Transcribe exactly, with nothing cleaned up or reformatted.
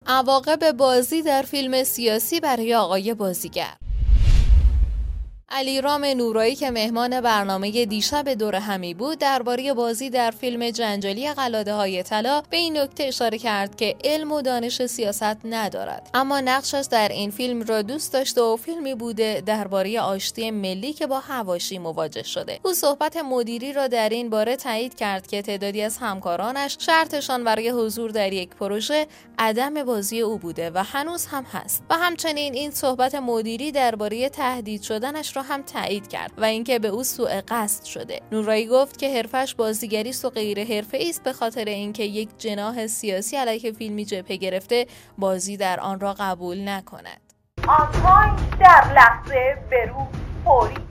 عواقب بازی در فیلم سیاسی برای آقای بازیگر. علیرام نورایی که مهمان برنامه دیشب دور همی بود درباره بازی در فیلم جنجالی قلاده‌های طلا به این نکته اشاره کرد که علم و دانش سیاست ندارد، اما نقشش در این فیلم را دوست داشته و فیلمی بوده درباره آشتی ملی که با حواشی مواجه شده. او صحبت مدیری را در این باره تایید کرد که تعدادی از همکارانش شرطشان برای حضور در یک پروژه عدم بازی او بوده و هنوز هم هست و همچنین این صحبت مدیری درباره تهدید شدنش را هم تایید کرد و اینکه به او سوء قصد شده. نورایی گفت که حرفش بازیگری است و غیر حرفه‌ای است به خاطر اینکه یک جناح سیاسی علیه فیلمی جبهه گرفته بازی در آن را قبول نکند. آنها در لحظه به رو فوری